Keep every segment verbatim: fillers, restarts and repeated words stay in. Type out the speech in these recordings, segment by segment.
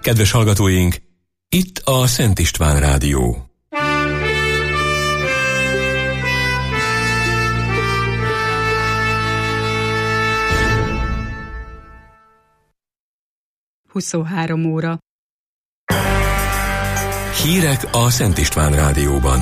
Kedves hallgatóink, itt a Szent István Rádió. huszonhárom óra. Hírek a Szent István Rádióban.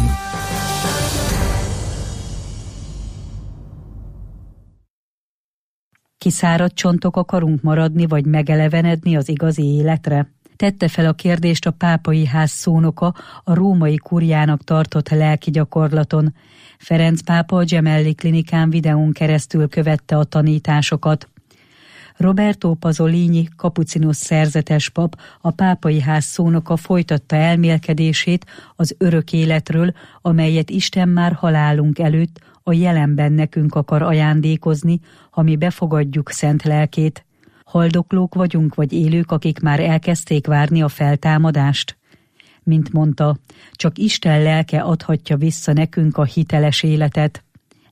Kiszáradt csontok akarunk maradni, vagy megelevenedni az igazi életre? Tette fel a kérdést a pápai ház szónoka a római kuriának tartott lelki gyakorlaton. Ferenc pápa a Gemelli klinikán videón keresztül követte a tanításokat. Roberto Pasolini, kapucinos szerzetes pap, a pápai ház szónoka folytatta elmélkedését az örök életről, amelyet Isten már halálunk előtt a jelenben nekünk akar ajándékozni, ha mi befogadjuk szent lelkét. Haldoklók vagyunk, vagy élők, akik már elkezdték várni a feltámadást? Mint mondta, csak Isten lelke adhatja vissza nekünk a hiteles életet.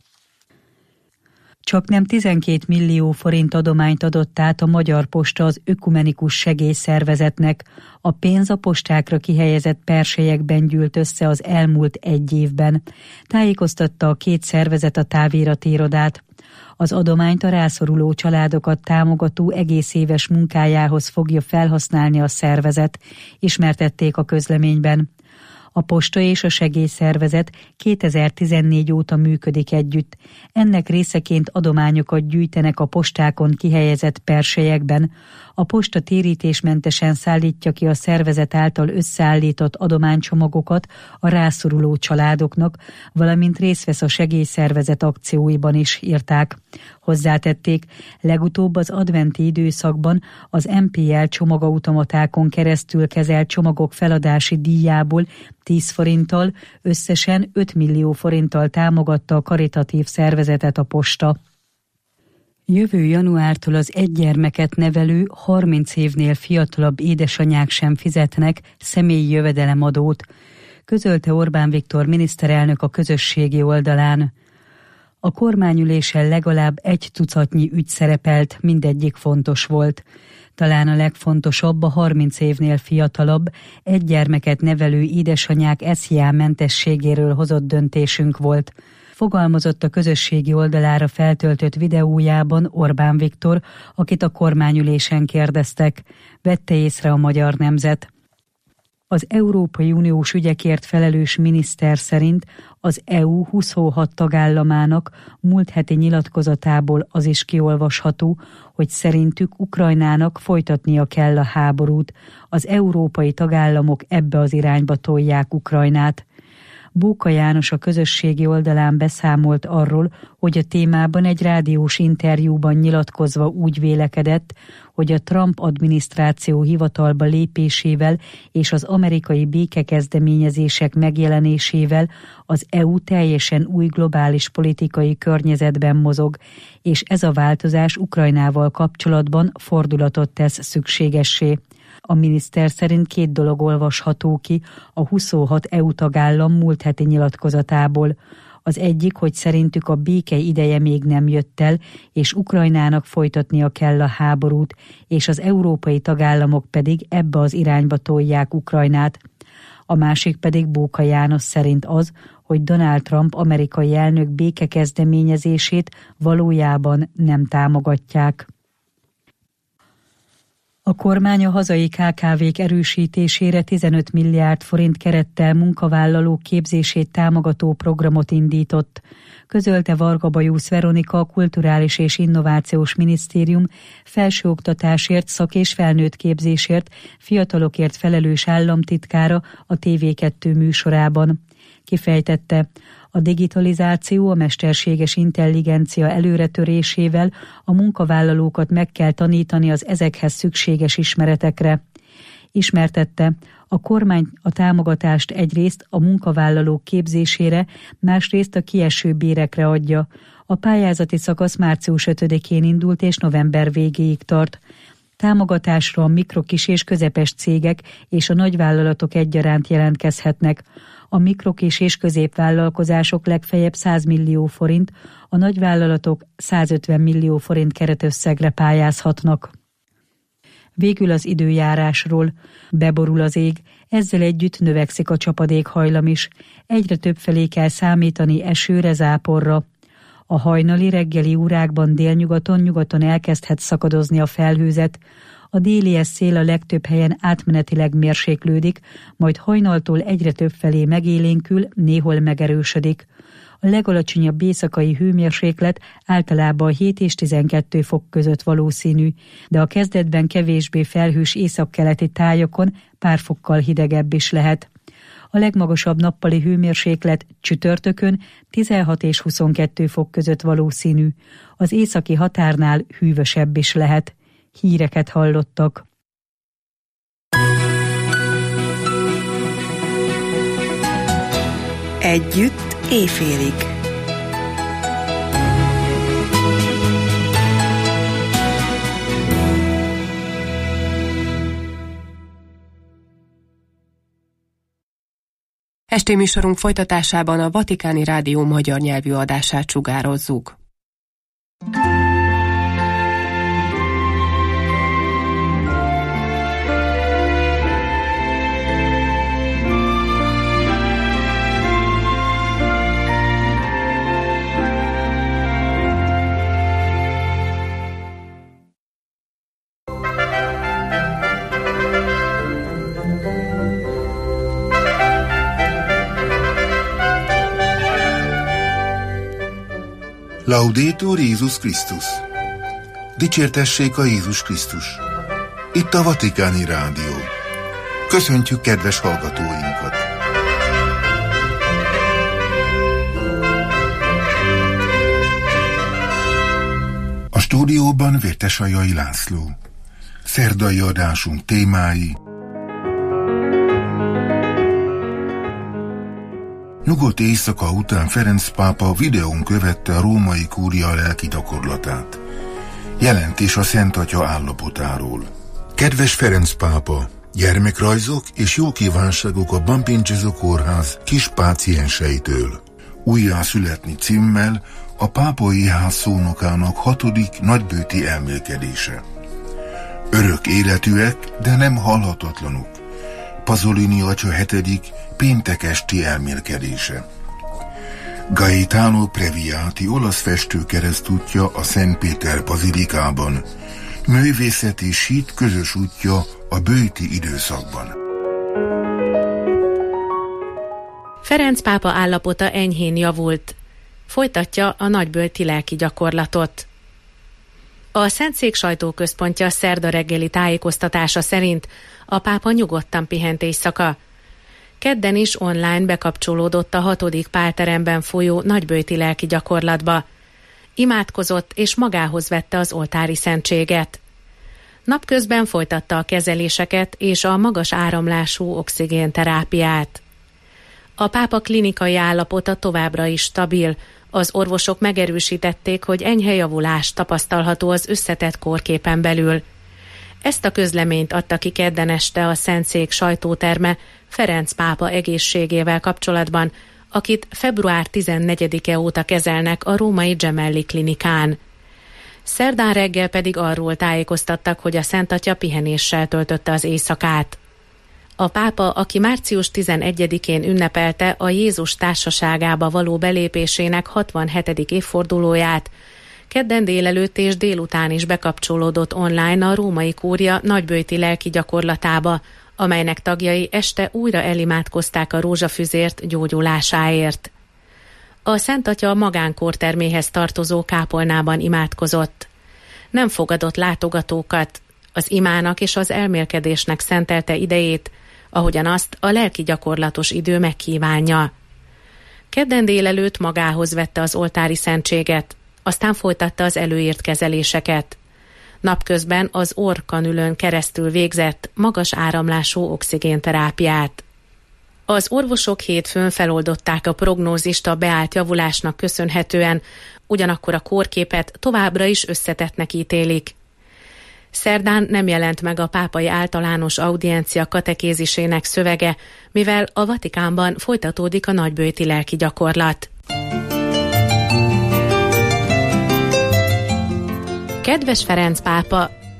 Csaknem tizenkét millió forint adományt adott át a Magyar Posta az Ökumenikus Segélyszervezetnek. A pénz a postákra kihelyezett perselyekben gyűlt össze az elmúlt egy évben. Tájékoztatta a két szervezet a távirati irodát. Az adományt a rászoruló családokat támogató egész éves munkájához fogja felhasználni a szervezet, ismertették a közleményben. A posta és a segélyszervezet kétezer-tizennégy óta működik együtt. Ennek részeként adományokat gyűjtenek a postákon kihelyezett perselyekben. A posta térítésmentesen szállítja ki a szervezet által összeállított adománycsomagokat a rászoruló családoknak, valamint részt vesz a segélyszervezet akcióiban is, írták. Hozzátették, legutóbb az adventi időszakban az em pé el csomagautomatákon keresztül kezelt csomagok feladási díjából tíz forinttal, összesen öt millió forinttal támogatta a karitatív szervezetet a posta. Jövő januártól az egy gyermeket nevelő, harminc évnél fiatalabb édesanyák sem fizetnek személyi jövedelemadót, közölte Orbán Viktor miniszterelnök a közösségi oldalán. A kormányülésen legalább egy tucatnyi ügy szerepelt, mindegyik fontos volt. Talán a legfontosabb a harminc évnél fiatalabb, egy gyermeket nevelő édesanyák es zé á mentességéről hozott döntésünk volt. Fogalmazott a közösségi oldalára feltöltött videójában Orbán Viktor, akit a kormányülésen kérdeztek. Vette észre a Magyar Nemzet. Az Európai Uniós ügyekért felelős miniszter szerint az é u huszonhat tagállamának múlt heti nyilatkozatából az is kiolvasható, hogy szerintük Ukrajnának folytatnia kell a háborút. Az európai tagállamok ebbe az irányba tolják Ukrajnát. Bóka János a közösségi oldalán beszámolt arról, hogy a témában egy rádiós interjúban nyilatkozva úgy vélekedett, hogy a Trump adminisztráció hivatalba lépésével és az amerikai békekezdeményezések megjelenésével az é u teljesen új globális politikai környezetben mozog, és ez a változás Ukrajnával kapcsolatban fordulatot tesz szükségessé. A miniszter szerint két dolog olvasható ki a huszonhat é u tagállam múlt heti nyilatkozatából. Az egyik, hogy szerintük a béke ideje még nem jött el, és Ukrajnának folytatnia kell a háborút, és az európai tagállamok pedig ebbe az irányba tolják Ukrajnát. A másik pedig Bóka János szerint az, hogy Donald Trump amerikai elnök békekezdeményezését valójában nem támogatják. A kormány a hazai ká ká vék erősítésére tizenöt milliárd forint kerettel munkavállalók képzését támogató programot indított, közölte Varga Bajusz Veronika, a Kulturális és Innovációs Minisztérium felsőoktatásért, szak- és felnőtt képzésért, fiatalokért felelős államtitkára a té vé kettő műsorában. Kifejtette, a digitalizáció, a mesterséges intelligencia előretörésével a munkavállalókat meg kell tanítani az ezekhez szükséges ismeretekre. Ismertette, a kormány a támogatást egyrészt a munkavállalók képzésére, másrészt a kieső bérekre adja. A pályázati szakasz március ötödikén indult és november végéig tart. Támogatásra a mikro, kis és közepes cégek és a nagyvállalatok egyaránt jelentkezhetnek. A mikro, kis és középvállalkozások legfeljebb száz millió forint, a nagyvállalatok százötven millió forint keretösszegre pályázhatnak. Végül az időjárásról. Beborul az ég, ezzel együtt növekszik a csapadékhajlam is. Egyre többfelé kell számítani esőre, záporra. A hajnali reggeli órákban délnyugaton, nyugaton elkezdhet szakadozni a felhőzet. A délies szél a legtöbb helyen átmenetileg mérséklődik, majd hajnaltól egyre több felé megélénkül, néhol megerősödik. A legalacsonyabb éjszakai hőmérséklet általában hét és tizenkettő fok között valószínű, de a kezdetben kevésbé felhős északkeleti tájakon pár fokkal hidegebb is lehet. A legmagasabb nappali hőmérséklet csütörtökön tizenhat és huszonkettő fok között valószínű, az északi határnál hűvösebb is lehet. Híreket hallottak. Együtt éjfélig. Esti műsorunk folytatásában a Vatikáni Rádió magyar nyelvű adását sugározzuk. Laudetur Jézus Krisztus! Dicsértessék a Jézus Krisztus! Itt a Vatikáni Rádió. Köszöntjük kedves hallgatóinkat! A stúdióban Vértesajai László. Szerdai adásunk témái: nyugodt éjszaka után Ferenc pápa videón követte a római kúria lelki gyakorlatát. Jelentés a Szent Atya állapotáról. Kedves Ferenc pápa, gyermekrajzok és jó kívánságok a Bampincezzo kórház kis pácienseitől. Újjá születni címmel a pápai ház szónokának hatodik nagybőti elmélkedése. Örök életűek, de nem halhatatlanok. Pasolini atya hetedik péntek esti elmélkedése. Gaetano Previati olasz festőkeresztútja a Szent Péter bazilikában, művészeti sít közös útja a bőti időszakban. Ferenc pápa állapota enyhén javult. Folytatja a nagybölti lelki gyakorlatot. A Szentszék sajtóközpontja szerda reggeli tájékoztatása szerint a pápa nyugodtan pihent éjszaka. Kedden is online bekapcsolódott a hatodik pálteremben folyó nagybölti lelki gyakorlatba. Imádkozott és magához vette az oltári szentséget. Napközben folytatta a kezeléseket és a magas áramlású oxigénterápiát. A pápa klinikai állapota továbbra is stabil. Az orvosok megerősítették, hogy enyhe javulás tapasztalható az összetett kórképen belül. Ezt a közleményt adta ki kedden este a Szentszék sajtóterme Ferenc pápa egészségével kapcsolatban, akit február tizennegyedike óta kezelnek a római Gemelli klinikán. Szerdán reggel pedig arról tájékoztattak, hogy a Szent Atya pihenéssel töltötte az éjszakát. A pápa, aki március tizenegyedikén ünnepelte a Jézus társaságába való belépésének hatvanhetedik évfordulóját, kedden délelőtt és délután is bekapcsolódott online a római kúria nagybölti lelki gyakorlatába, amelynek tagjai este újra elimádkozták a rózsafüzért gyógyulásáért. A Szent Atya magánkórterméhez tartozó kápolnában imádkozott. Nem fogadott látogatókat, az imának és az elmélkedésnek szentelte idejét, ahogyan azt a lelki gyakorlatos idő megkívánja. Kedden délelőtt magához vette az oltári szentséget, aztán folytatta az előírt kezeléseket. Napközben az orrkanülön keresztül végzett magas áramlású oxigénterápiát. Az orvosok hétfőn feloldották a prognózist a beállt javulásnak köszönhetően, ugyanakkor a kórképet továbbra is összetettnek ítélik. Szerdán nem jelent meg a pápai általános audiencia katekézisének szövege, mivel a Vatikánban folytatódik a nagybölti lelki gyakorlat. Kedves Ferenc pápa,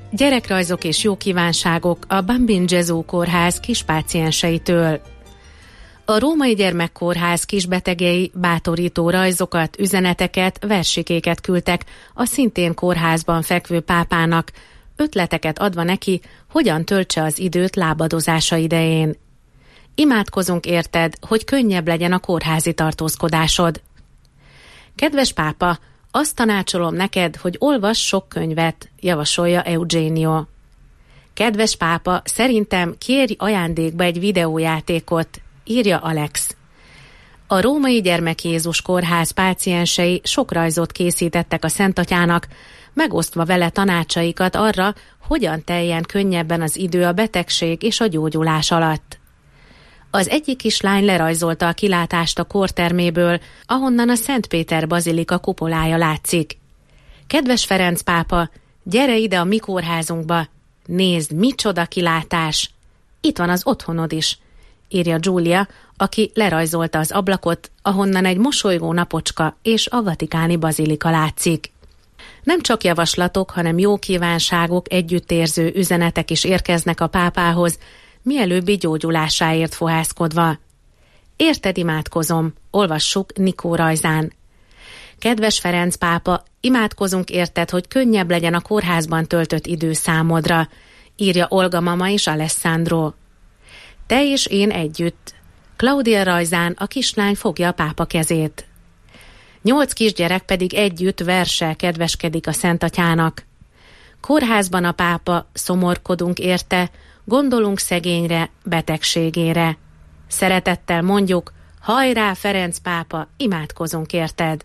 Gyerekrajzok és jó kívánságok a Bambin Gesù kórház kispácienseitől. A Római Gyermekkórház kisbetegei bátorító rajzokat, üzeneteket, versikéket küldtek a szintén kórházban fekvő pápának, ötleteket adva neki, hogyan töltse az időt lábadozása idején. Imádkozunk érted, hogy könnyebb legyen a kórházi tartózkodásod. Kedves pápa, azt tanácsolom neked, hogy olvass sok könyvet, javasolja Eugenio. Kedves pápa, szerintem kérj ajándékba egy videójátékot, írja Alex. A Római Gyermek Jézus Kórház páciensei sok rajzot készítettek a Szentatyának, megosztva vele tanácsaikat arra, hogyan teljen könnyebben az idő a betegség és a gyógyulás alatt. Az egyik kislány lerajzolta a kilátást a kórterméből, ahonnan a Szent Péter bazilika kupolája látszik. Kedves Ferenc pápa, gyere ide a mi kórházunkba, nézd, micsoda kilátás! Itt van az otthonod is, írja Giulia, aki lerajzolta az ablakot, ahonnan egy mosolygó napocska és a vatikáni bazilika látszik. Nem csak javaslatok, hanem jó kívánságok, együttérző üzenetek is érkeznek a pápához, mielőbbi gyógyulásáért fohászkodva. Érted, imádkozom, olvassuk Nikó rajzán. Kedves Ferenc pápa, imádkozunk érted, hogy könnyebb legyen a kórházban töltött idő számodra, írja Olga mama és Alessandro. Te és én együtt. Claudia rajzán a kislány fogja a pápa kezét. Nyolc kisgyerek pedig együtt verssel kedveskedik a Szentatyának. Kórházban a pápa, szomorkodunk érte, gondolunk szegényre, betegségére. Szeretettel mondjuk, hajrá Ferenc pápa, imádkozunk érted!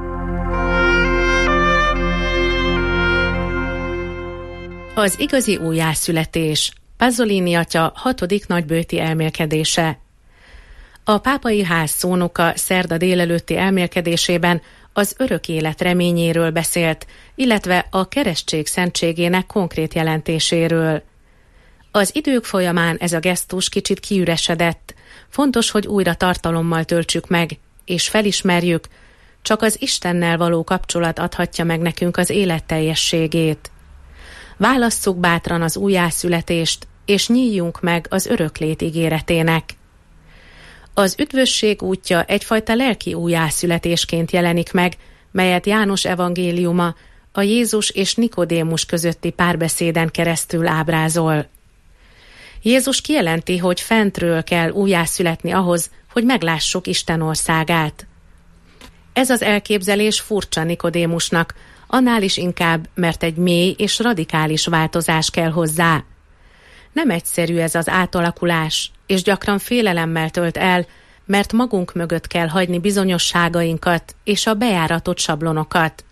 Az igazi újjászületés, Pasolini atya hatodik nagybőti elmélkedése. A pápai ház szónoka szerda délelőtti elmélkedésében az örök élet reményéről beszélt, illetve a keresztség szentségének konkrét jelentéséről. Az idők folyamán ez a gesztus kicsit kiüresedett, fontos, hogy újra tartalommal töltsük meg, és felismerjük, csak az Istennel való kapcsolat adhatja meg nekünk az élet teljességét. Válasszuk bátran az újjászületést, és nyíljunk meg az öröklét ígéretének. Az üdvösség útja egyfajta lelki újjászületésként jelenik meg, melyet János evangéliuma a Jézus és Nikodémus közötti párbeszéden keresztül ábrázol. Jézus kijelenti, hogy fentről kell újjászületni ahhoz, hogy meglássuk Isten országát. Ez az elképzelés furcsa Nikodémusnak, annál is inkább, mert egy mély és radikális változás kell hozzá. Nem egyszerű ez az átalakulás, és gyakran félelemmel tölt el, mert magunk mögött kell hagyni bizonyosságainkat és a bejáratott sablonokat.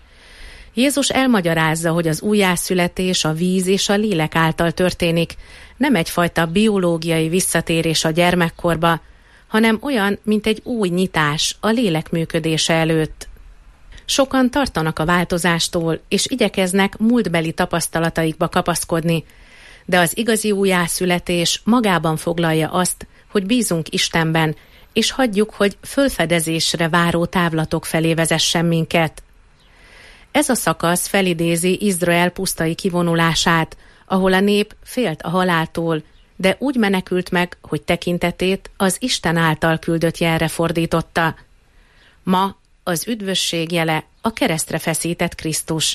Jézus elmagyarázza, hogy az újjászületés a víz és a lélek által történik, nem egyfajta biológiai visszatérés a gyermekkorba, hanem olyan, mint egy új nyitás a lélek működése előtt. Sokan tartanak a változástól, és igyekeznek múltbeli tapasztalataikba kapaszkodni, de az igazi újjászületés magában foglalja azt, hogy bízunk Istenben, és hagyjuk, hogy fölfedezésre váró távlatok felé vezessen minket. Ez a szakasz felidézi Izrael pusztai kivonulását, ahol a nép félt a haláltól, de úgy menekült meg, hogy tekintetét az Isten által küldött jelre fordította. Ma az üdvösség jele a keresztre feszített Krisztus.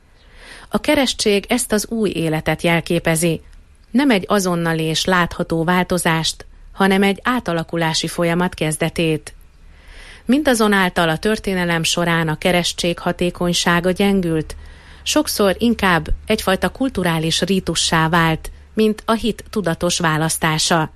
A keresztség ezt az új életet jelképezi, nem egy azonnali és látható változást, hanem egy átalakulási folyamat kezdetét. Mindazonáltal a történelem során a keresztség hatékonysága gyengült, sokszor inkább egyfajta kulturális rítussá vált, mint a hit tudatos választása.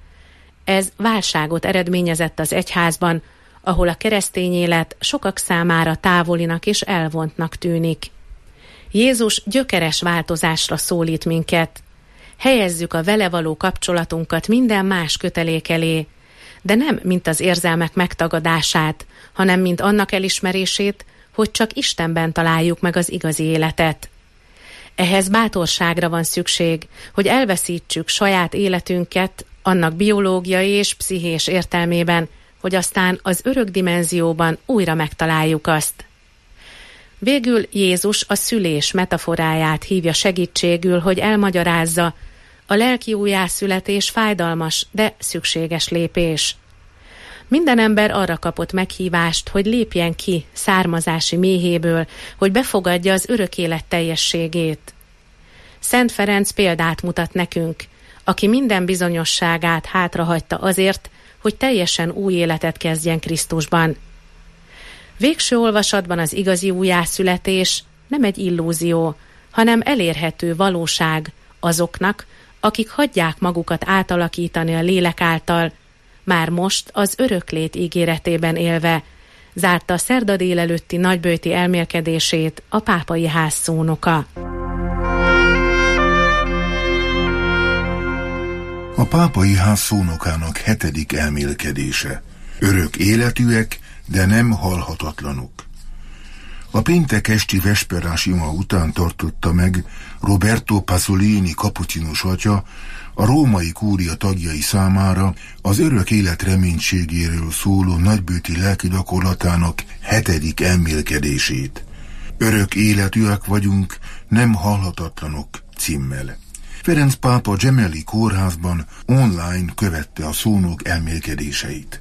Ez válságot eredményezett az egyházban, ahol a keresztény élet sokak számára távolinak és elvontnak tűnik. Jézus gyökeres változásra szólít minket. Helyezzük a vele való kapcsolatunkat minden más kötelék elé, de nem mint az érzelmek megtagadását, hanem mint annak elismerését, hogy csak Istenben találjuk meg az igazi életet. Ehhez bátorságra van szükség, hogy elveszítsük saját életünket annak biológiai és pszichés értelmében, hogy aztán az örök dimenzióban újra megtaláljuk azt. Végül Jézus a szülés metaforáját hívja segítségül, hogy elmagyarázza, a lelki újjászületés fájdalmas, de szükséges lépés. Minden ember arra kapott meghívást, hogy lépjen ki származási méhéből, hogy befogadja az örök élet teljességét. Szent Ferenc példát mutat nekünk, aki minden bizonyosságát hátrahagyta azért, hogy teljesen új életet kezdjen Krisztusban. Végső olvasatban az igazi újjászületés nem egy illúzió, hanem elérhető valóság azoknak, akik hagyják magukat átalakítani a lélek által, már most az öröklét ígéretében élve, zárta a szerda délelőtti nagyböjti elmélkedését a pápai ház szónoka. A pápai ház szónokának hetedik elmélkedése. Örök életűek, de nem halhatatlanok. A péntek esti vesperás ima után tartotta meg Roberto Pasolini kapucinus atya a római kúria tagjai számára az örök élet reménységéről szóló nagyböjti lelki gyakorlatának hetedik elmélkedését. Örök életűek vagyunk, nem halhatatlanok címmel. Ferenc pápa Gemelli kórházban online követte a szónok elmélkedéseit.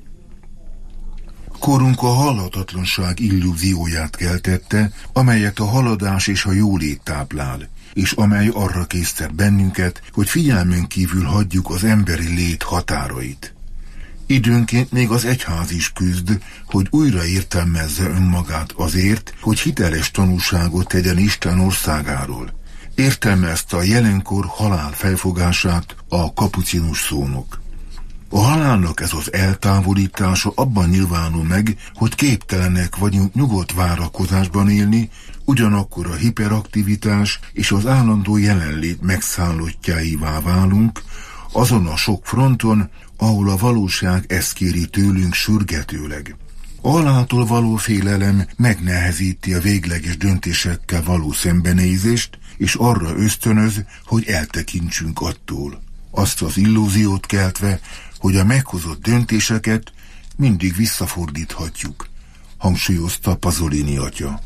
Korunk a halhatatlanság illúzióját keltette, amelyet a haladás és a jólét táplál, és amely arra késztet bennünket, hogy figyelmünk kívül hagyjuk az emberi lét határait. Időnként még az egyház is küzd, hogy újra értelmezze önmagát azért, hogy hiteles tanúságot tegyen Isten országáról. Értelmezte a jelenkor halál felfogását a kapucinus szónok. A halálnak ez az eltávolítása abban nyilvánul meg, hogy képtelenek vagyunk nyugodt várakozásban élni, ugyanakkor a hiperaktivitás és az állandó jelenlét megszállottjáivá válunk, azon a sok fronton, ahol a valóság ezt kéri tőlünk sürgetőleg. A haláltól való félelem megnehezíti a végleges döntésekkel való szembenézést, és arra ösztönöz, hogy eltekintsünk attól. Azt az illúziót keltve, hogy a meghozott döntéseket mindig visszafordíthatjuk, hangsúlyozta Pasolini atya.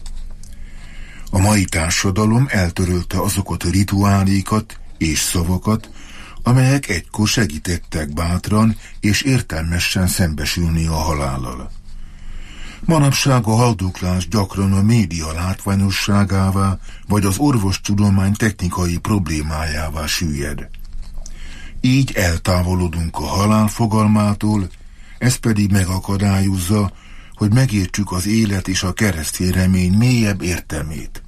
A mai társadalom eltörölte azokat a rituálékat és szavakat, amelyek egykor segítettek bátran és értelmesen szembesülni a halállal. Manapság a haldoklás gyakran a média látványosságává vagy az orvostudomány technikai problémájává süllyed. Így eltávolodunk a halál fogalmától, ez pedig megakadályozza, hogy megértsük az élet és a keresztény remény mélyebb értelmét.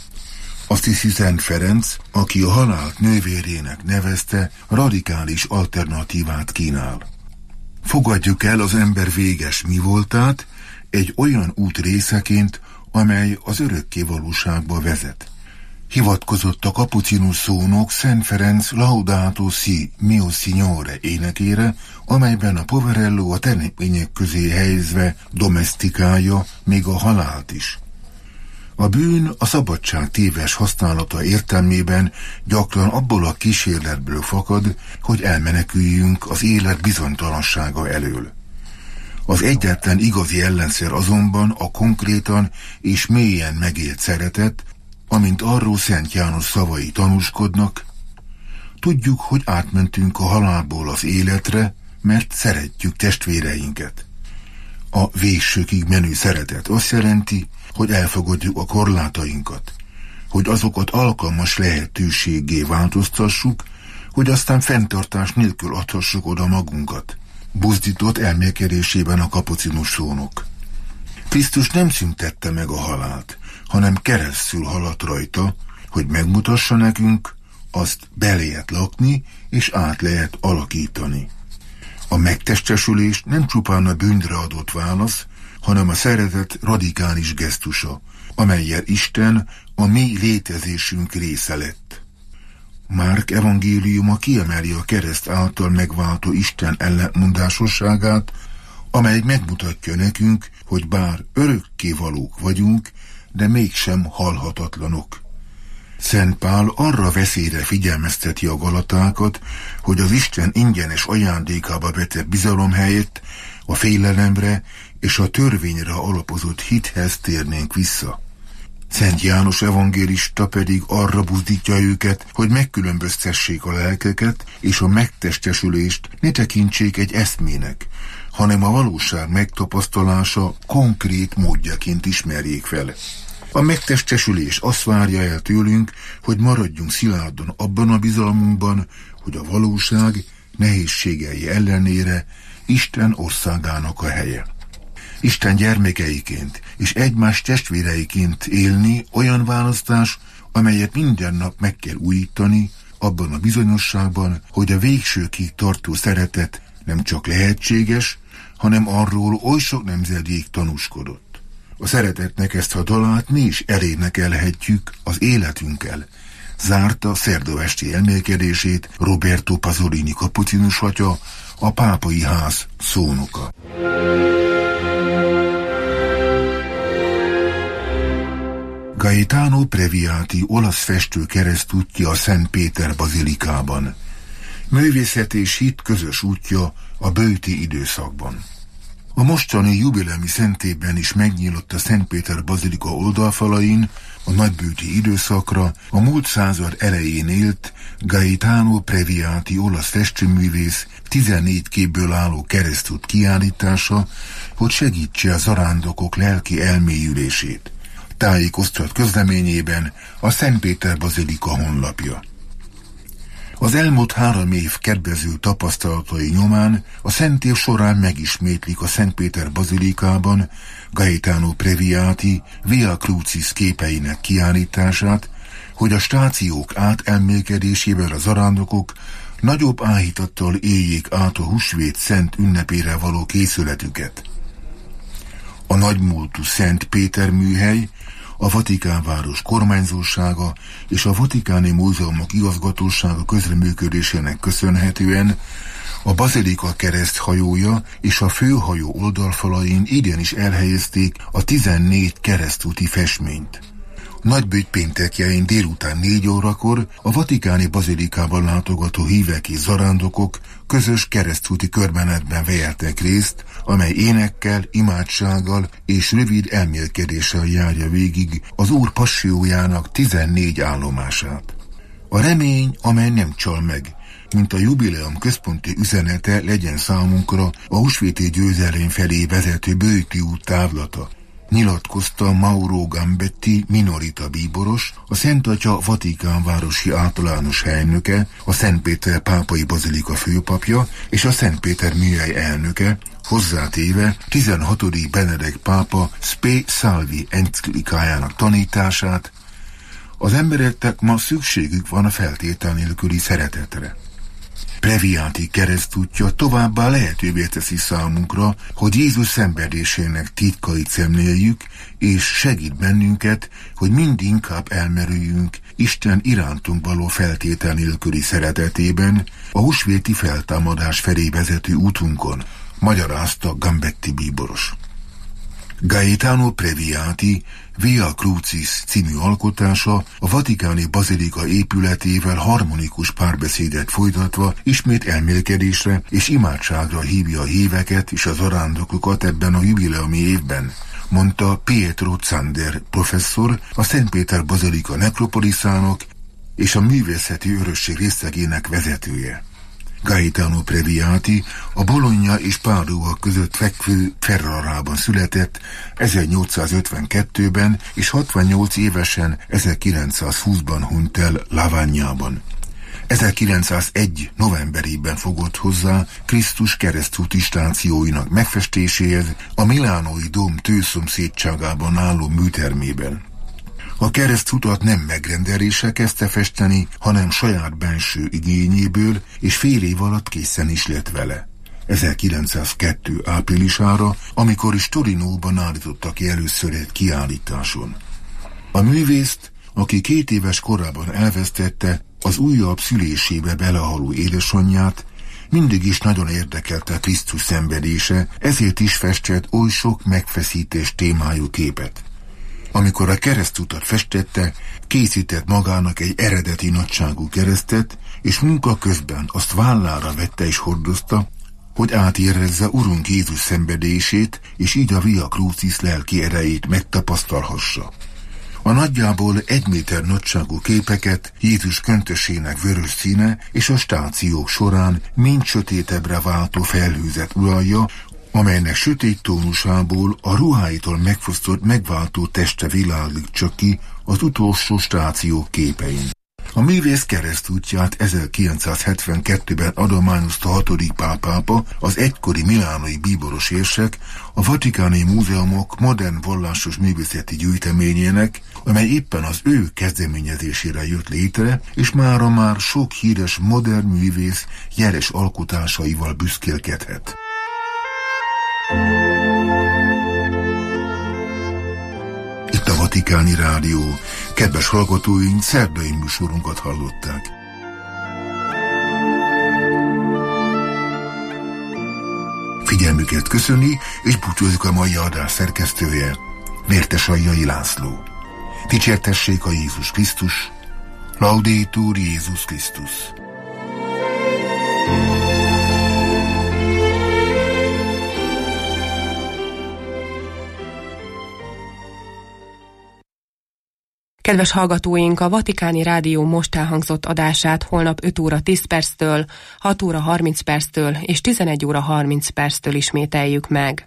Azt hiszi Szent Ferenc, aki a halált nővérének nevezte, radikális alternatívát kínál. Fogadjuk el az ember véges mi voltát egy olyan út részeként, amely az örökké valóságba vezet. Hivatkozott a kapucinus szónok Szent Ferenc Laudato si mio Signore énekére, amelyben a poverello a teremtmények közé helyezve domesztikálja még a halált is. A bűn a szabadság téves használata értelmében gyakran abból a kísérletből fakad, hogy elmeneküljünk az élet bizonytalansága elől. Az egyetlen igazi ellenszer azonban a konkrétan és mélyen megélt szeretet, amint arról Szent János szavai tanúskodnak, tudjuk, hogy átmentünk a halálból az életre, mert szeretjük testvéreinket. A végsőkig menő szeretet azt jelenti, hogy elfogadjuk a korlátainkat, hogy azokat alkalmas lehetőséggé változtassuk, hogy aztán fenntartás nélkül adhassuk oda magunkat, buzdított elmélkedésében a kapucinus szónok. Krisztus nem szüntette meg a halált, hanem keresztül haladt rajta, hogy megmutassa nekünk, azt be lehet lakni, és át lehet alakítani. A megtestesülés nem csupán a bűnre adott válasz, hanem a szeretet radikális gesztusa, amellyel Isten a mi létezésünk része lett. Márk evangéliuma kiemeli a kereszt által megváltó Isten ellentmondásosságát, amely megmutatja nekünk, hogy bár örökkévalók vagyunk, de mégsem halhatatlanok. Szent Pál arra veszélyre figyelmezteti a galatákat, hogy az Isten ingyenes ajándékába vetett bizalom helyett a félelemre és a törvényre alapozott hithez térnénk vissza. Szent János evangélista pedig arra buzdítja őket, hogy megkülönböztessék a lelkeket, és a megtestesülést ne tekintsék egy eszmének, hanem a valóság megtapasztalása konkrét módjaként ismerjék fel. A megtestesülés azt várja el tőlünk, hogy maradjunk szilárdan abban a bizalmunkban, hogy a valóság nehézségei ellenére Isten országának a helye. Isten gyermekeiként és egymás testvéreiként élni olyan választás, amelyet minden nap meg kell újítani, abban a bizonyosságban, hogy a végsőkig tartó szeretet nem csak lehetséges, hanem arról oly sok nemzedék tanúskodott. A szeretetnek ezt a dalát mi is elénekelhetjük az életünkkel, zárta szerda esti elmélkedését Roberto Pasolini kapucinus atya, a pápai ház szónoka. Gaetano Previati olasz festő keresztútja a Szent Péter bazilikában. Művészet és hit közös útja a böjti időszakban. A mostani jubileumi szentében is megnyílott a Szent Péter bazilika oldalfalain a nagyböjti időszakra a múlt század elején élt Gaetano Previati olasz festőművész tizennégy képből álló keresztút kiállítása, hogy segítse a zarándokok lelki elmélyülését. Tájékoztat közleményében a Szent Péter bazilika honlapja. Az elmúlt három év kedvező tapasztalatai nyomán a szent év során megismétlik a Szent Péter bazilikában Gaetano Previati Via Crucis képeinek kiállítását, hogy a stációk átelmélkedésével a zarándokok nagyobb áhítattal éljék át a húsvét szent ünnepére való készületüket. A nagymúltú Szent Péter műhely, a Vatikánváros kormányzósága és a Vatikáni Múzeumok igazgatósága közreműködésének köszönhetően a bazilika kereszthajója és a főhajó oldalfalain idén is elhelyezték a tizennégy keresztúti festményt. Nagyböjt péntekjein délután négy órakor a vatikáni bazilikában látogató hívek és zarándokok közös keresztúti körbenetben vehettek részt, amely énekkel, imádsággal és rövid elmélkedéssel járja végig az Úr passiójának tizennégy állomását. A remény, amely nem csal meg, mint a jubileum központi üzenete legyen számunkra a húsvéti győzelem felé vezető böjti út távlata, nyilatkozta Mauro Gambetti minorita bíboros, a Szent Atya Vatikánvárosi általános helynöke, a Szent Péter pápai bazilika főpapja és a Szent Péter műhely elnöke, hozzátéve tizenhatodik Benedek pápa Spe Salvi enciklikájának tanítását: az embereknek ma szükségük van a feltétel nélküli szeretetre. Previati keresztútja továbbá lehetővé teszi számunkra, hogy Jézus szenvedésének titkait szemléljük, és segít bennünket, hogy mind inkább elmerüljünk Isten irántunk való feltétel nélküli szeretetében a húsvéti feltámadás felé vezető útunkon, magyarázta Gambetti bíboros. Gaetano Previati Via Crucis című alkotása a vatikáni bazilika épületével harmonikus párbeszédet folytatva ismét elmélkedésre és imádságra hívja a híveket és az zarándokokat ebben a jubileumi évben, mondta Pietro Zander professzor, a Szent Péter bazilika nekropoliszának és a művészeti örökség részlegének vezetője. Gaetano Previati a Bologna és Padua között fekvő Ferrarában született ezernyolcszázötvenkettőben, és hatvannyolc évesen ezerkilencszázhúszban hunyt el Lavagnában. ezerkilencszázegy novemberében fogott hozzá Krisztus keresztúti stációinak megfestéséhez a milánói dóm tőszomszédságában álló műtermében. A keresztutat nem megrendelése kezdte festeni, hanem saját benső igényéből, és fél év alatt készen is lett vele. ezerkilencszázkettő áprilisára, amikor is Torinóban állítottak ki először egy kiállításon. A művészt, aki két éves korában elvesztette az újabb szülésébe belehaló édesanyját, mindig is nagyon érdekelte Krisztus szenvedése, ezért is festett oly sok megfeszítés témájú képet. Amikor a keresztutat festette, készített magának egy eredeti nagyságú keresztet, és munka közben azt vállára vette és hordozta, hogy átérezze Urunk Jézus szenvedését, és így a Via Crucis lelki erejét megtapasztalhassa. A nagyjából egy méter nagyságú képeket Jézus köntösének vörös színe és a stációk során mind sötétebbre váltó felhőzet uralja, amelynek sötét tónusából a ruháitól megfosztott megváltó teste világlik csak ki az utolsó stációk képein. A művész keresztútját ezerkilencszázhetvenkettőben adományozta hatodik Pál pápa, az egykori milánói bíboros érsek, a vatikáni múzeumok modern vallásos művészeti gyűjteményének, amely éppen az ő kezdeményezésére jött létre, és mára már sok híres modern művész jeles alkotásaival büszkélkedhet. Itt a Vatikáni Rádió. Kedves hallgatóink, szerdai műsorunkat hallották. Figyelmüket köszöni, és búcsúzik a mai adás szerkesztője, Vértesaljai László. Dicsértessék a Jézus Krisztus, Laudetur Jézus Krisztus. Kedves hallgatóink, a Vatikáni Rádió most elhangzott adását holnap öt óra tíz perctől, hat óra harminc perctől és tizenegy óra harminc perctől ismételjük meg.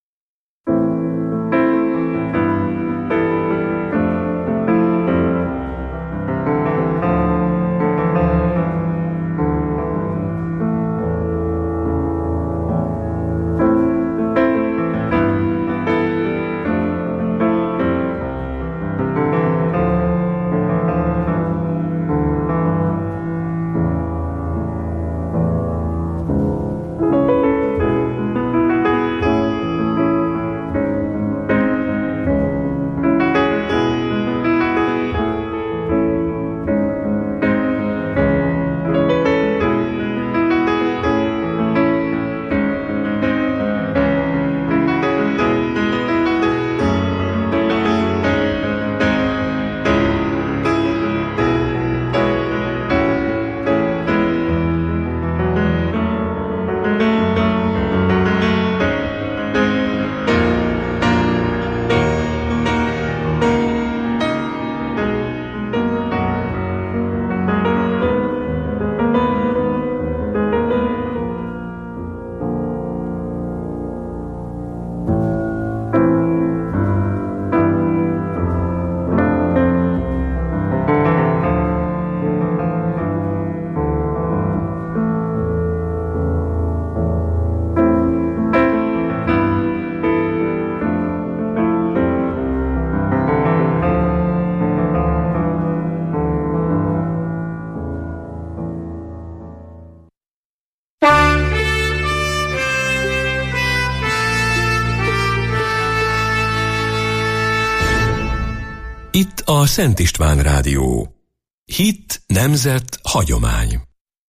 Itt a Szent István Rádió. Hit, nemzet, hagyomány.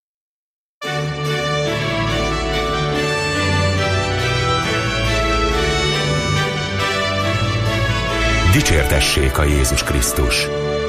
Dicsértessék a Jézus Krisztus!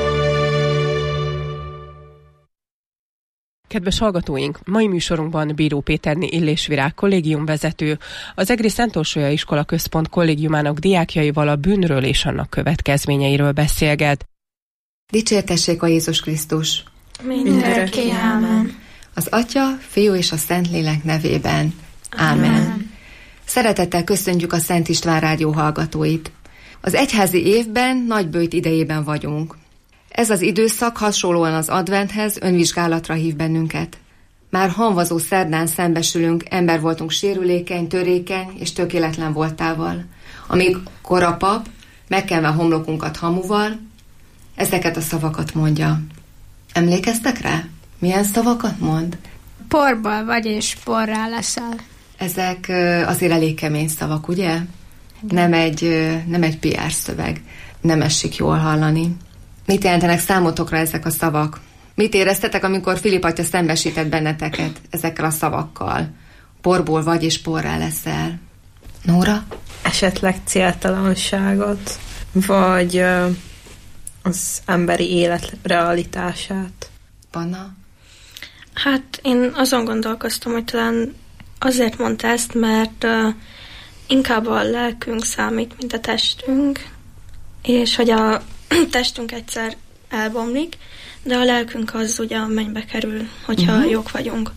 Kedves hallgatóink, mai műsorunkban Bíró Péterné Illésvirág kollégiumvezető, az Egri Szent Orsolya Iskola Központ kollégiumának diákjaival a bűnről és annak következményeiről beszélget. Dicsértessék a Jézus Krisztus! Mindörökké, ámen. Az Atya, Fiú és a Szentlélek nevében. Ámen. Ámen. Szeretettel köszöntjük a Szent István Rádió hallgatóit. Az egyházi évben nagyböjt idejében vagyunk. Ez az időszak hasonlóan az adventhez önvizsgálatra hív bennünket. Már hamvazó szerdán szembesülünk, ember voltunk sérülékeny, törékeny és tökéletlen voltával. Amíg korapap, megkenve homlokunkat hamuval, ezeket a szavakat mondja. Emlékeztek rá? Milyen szavakat mond? Porból vagy és porrá leszel. Ezek azért elég kemény szavak, ugye? Nem egy, nem egy pé er szöveg. Nem esik jól hallani. Mit jelentenek számotokra ezek a szavak? Mit éreztetek, amikor Filip atya szembesített benneteket ezekkel a szavakkal? Porból vagy és porrá leszel. Nóra? Esetleg céltalanságot, vagy uh, az emberi élet realitását. Panna? Hát én azon gondolkoztam, hogy talán azért mondta ezt, mert uh, inkább a lelkünk számít, mint a testünk, és hogy a testünk egyszer elbomlik, de a lelkünk az ugye a mennybe kerül, hogyha uh-huh. jók vagyunk.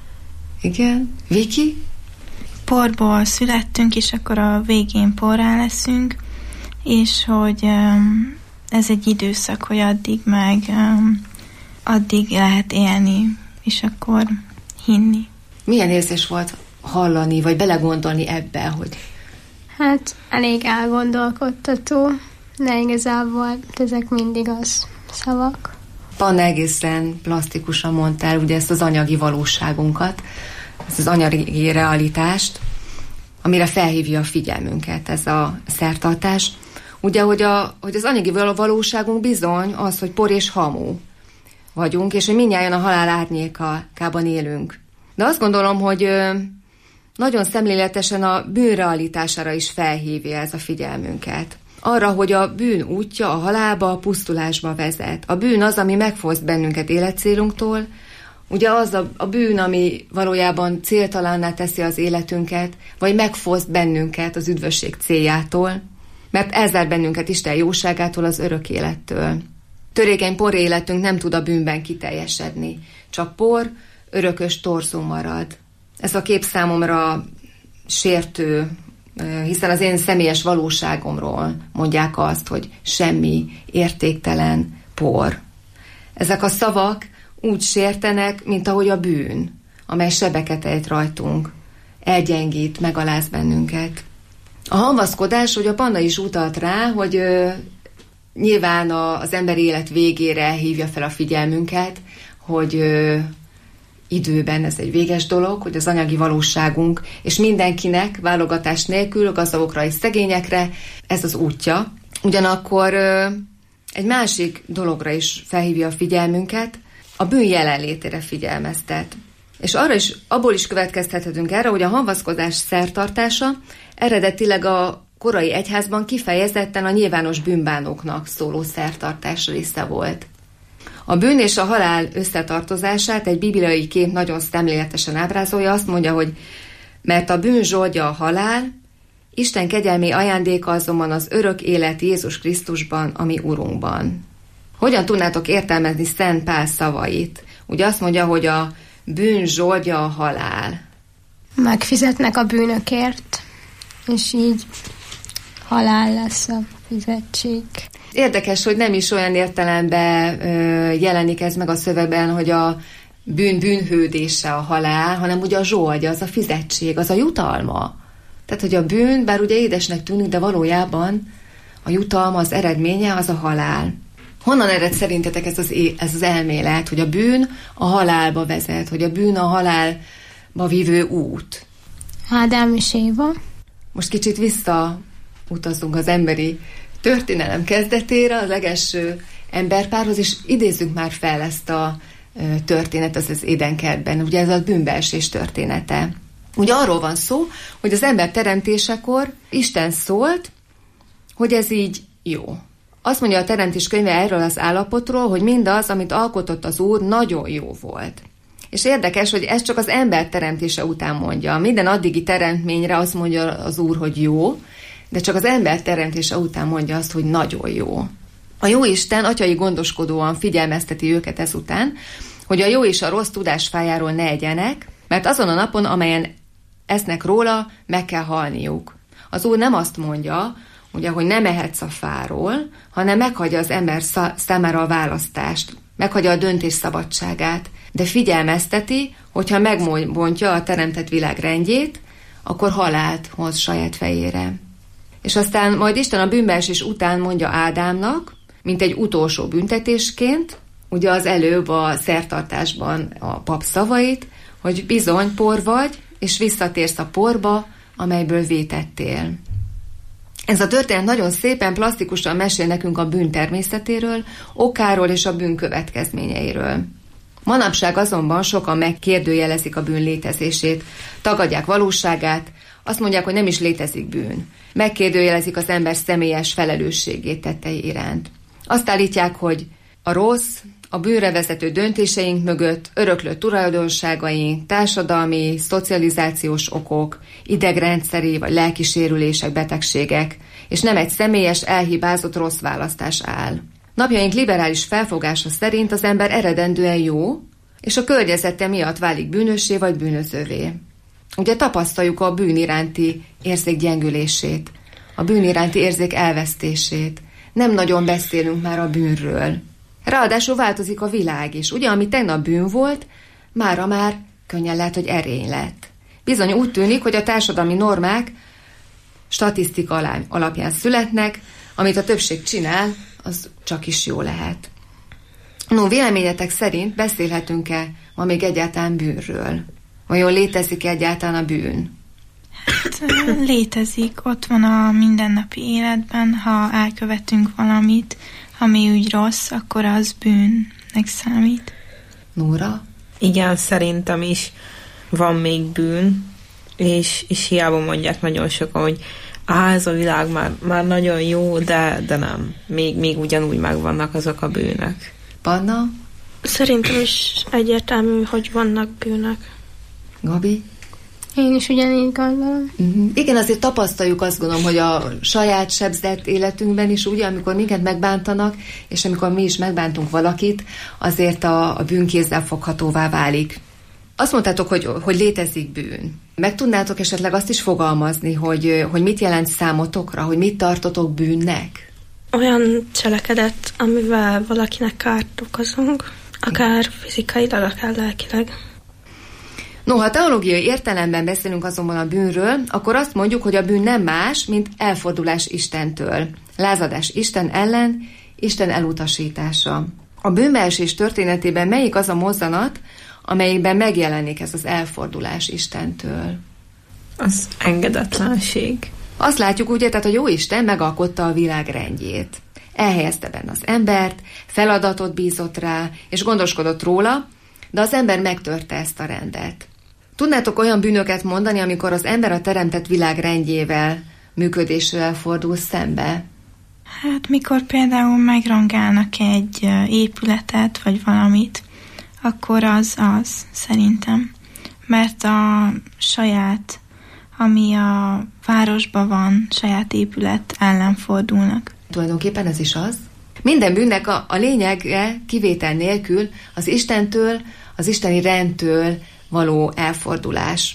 Igen. Viki? Porból születtünk, és akkor a végén porrá leszünk, és hogy um, ez egy időszak, hogy addig meg um, addig lehet élni, és akkor hinni. Milyen érzés volt hallani, vagy belegondolni ebbe, hogy... Hát elég elgondolkodtató, de igazából ezek mindig az szavak. Panna egészen plastikusan mondtál ugye ezt az anyagi valóságunkat, ezt az anyagi realitást, amire felhívja a figyelmünket ez a szertartás. Ugye, hogy, a, hogy az anyagi valóságunk bizony az, hogy por és hamu vagyunk, és hogy mindnyájan a halál árnyékában élünk. De azt gondolom, hogy nagyon szemléletesen a bűn realitására is felhívja ez a figyelmünket. Arra, hogy a bűn útja a halálba, a pusztulásba vezet. A bűn az, ami megfoszt bennünket életcélunktól, ugye az a, a bűn, ami valójában céltalanná teszi az életünket, vagy megfoszt bennünket az üdvösség céljától, mert elzár bennünket Isten jóságától, az örök élettől. Törékeny por életünk nem tud a bűnben kiteljesedni, csak por, örökös torzó marad. Ez a kép számomra sértő, hiszen az én személyes valóságomról mondják azt, hogy semmi, értéktelen, por. Ezek a szavak úgy sértenek, mint ahogy a bűn, amely sebeket ejt rajtunk, elgyengít, megaláz bennünket. A hamvaszkodás, hogy a Panna is utalt rá, hogy ö, nyilván a, az emberi élet végére hívja fel a figyelmünket, hogy ö, időben ez egy véges dolog, hogy az anyagi valóságunk, és mindenkinek válogatás nélkül, gazdagokra és szegényekre, ez az útja. Ugyanakkor ö, egy másik dologra is felhívja a figyelmünket, a bűn jelenlétére figyelmeztet. És arra is, abból is következtethetünk erre, hogy a hamvaszkodás szertartása eredetileg a korai egyházban kifejezetten a nyilvános bűnbánóknak szóló szertartás része volt. A bűn és a halál összetartozását egy bibliai kép nagyon szemléletesen ábrázolja, azt mondja, hogy mert a bűn zsoldja a halál, Isten kegyelmi ajándéka azonban az örök élet Jézus Krisztusban, ami Urunkban. Hogyan tudnátok értelmezni Szent Pál szavait? Ugye azt mondja, hogy a bűn zsoldja a halál. Megfizetnek a bűnökért, és így halál lesz a fizetség. Érdekes, hogy nem is olyan értelemben ö, jelenik ez meg a szövegben, hogy a bűn bűnhődése a halál, hanem ugye a zsoldja, az a fizetség, az a jutalma. Tehát, hogy a bűn, bár ugye édesnek tűnik, de valójában a jutalma, az eredménye, az a halál. Honnan ered szerintetek ez az, ez az elmélet, hogy a bűn a halálba vezet, hogy a bűn a halálba vívő út? Ádám és Éva. Most kicsit visszautazunk az emberi történelem kezdetére, az legelső emberpárhoz, és idézzük már fel ezt a történet, az az Édenkertben, ugye ez a bűnbeesés története. Ugye arról van szó, hogy az ember teremtésekor Isten szólt, hogy ez így jó. Azt mondja a Teremtés könyve erről az állapotról, hogy mindaz, amit alkotott az Úr, nagyon jó volt. És érdekes, hogy ez csak az ember teremtése után mondja. Minden addigi teremtményre azt mondja az Úr, hogy jó, de csak az ember teremtése után mondja azt, hogy nagyon jó. A Jóisten atyai gondoskodóan figyelmezteti őket ezután, hogy a jó és a rossz tudás fájáról ne egyenek, mert azon a napon, amelyen esznek róla, meg kell halniuk. Az Úr nem azt mondja, ugye, hogy nem ehetsz a fáról, hanem meghagyja az ember számára a választást, meghagyja a döntés szabadságát, de figyelmezteti, hogyha megbontja a teremtett világ rendjét, akkor halált hoz saját fejére. És aztán majd Isten a bűnbeesés után mondja Ádámnak, mint egy utolsó büntetésként, ugye az előbb a szertartásban a pap szavait, hogy bizony por vagy, és visszatérsz a porba, amelyből vétettél. Ez a történet nagyon szépen, plastikusan mesél nekünk a bűn természetéről, okáról és a bűn következményeiről. Manapság azonban sokan megkérdőjelezik a bűn létezését, tagadják valóságát, azt mondják, hogy nem is létezik bűn. Megkérdőjelezik az ember személyes felelősségét tettei iránt. Azt állítják, hogy a rossz, a bűnre vezető döntéseink mögött öröklött tulajdonságaink, társadalmi, szocializációs okok, idegrendszeri vagy lelki sérülések, betegségek és nem egy személyes, elhibázott rossz választás áll. Napjaink liberális felfogása szerint az ember eredendően jó, és a környezete miatt válik bűnössé vagy bűnözővé. Ugye tapasztaljuk a bűn iránti érzék gyengülését, a bűn iránti érzék elvesztését. Nem nagyon beszélünk már a bűnről. Ráadásul változik a világ is. Ugye, ami tegnap bűn volt, mára már könnyen lehet, hogy erény lett. Bizony úgy tűnik, hogy a társadalmi normák statisztika alapján születnek, amit a többség csinál, az csak is jó lehet. No, véleményetek szerint beszélhetünk-e ma még egyáltalán bűnről? Vajon létezik egyáltalán a bűn? Hát létezik, ott van a mindennapi életben, ha elkövetünk valamit, ami úgy rossz, akkor az bűnnek számít. Nóra? Igen, szerintem is van még bűn, és, és hiába mondják nagyon sokan, hogy á, ez a világ már, már nagyon jó, de, de nem. Még, még ugyanúgy megvannak azok a bűnök. Panna? Szerintem is egyértelmű, hogy vannak bűnök. Gabi? Én is ugyanígy gondolom. Uh-huh. Igen, azért tapasztaljuk, azt gondolom, hogy a saját sebzett életünkben is, ugye, amikor minket megbántanak, és amikor mi is megbántunk valakit, azért a, a bűn kézzelfoghatóvá válik. Azt mondtátok, hogy, hogy létezik bűn. Meg tudnátok esetleg azt is fogalmazni, hogy, hogy mit jelent számotokra, hogy mit tartotok bűnnek? Olyan cselekedet, amivel valakinek kárt okozunk, akár fizikailag, akár lelkileg. No, ha teológiai értelemben beszélünk azonban a bűnről, akkor azt mondjuk, hogy a bűn nem más, mint elfordulás Istentől. Lázadás Isten ellen, Isten elutasítása. A bűnbeesés történetében melyik az a mozzanat, amelyikben megjelenik ez az elfordulás Istentől? Az engedetlenség. Azt látjuk ugye, tehát a Jóisten megalkotta a világ rendjét. Elhelyezte benne az embert, feladatot bízott rá, és gondoskodott róla, de az ember megtörte ezt a rendet. Tudnátok olyan bűnöket mondani, amikor az ember a teremtett világ rendjével, működésével fordul szembe? Hát mikor például megrongálnak egy épületet, vagy valamit, akkor az az, szerintem. Mert a saját, ami a városban van, saját épület ellen fordulnak. Tulajdonképpen ez is az. Minden bűnnek a, a lényege kivétel nélkül az Istentől, az isteni rendtől való elfordulás.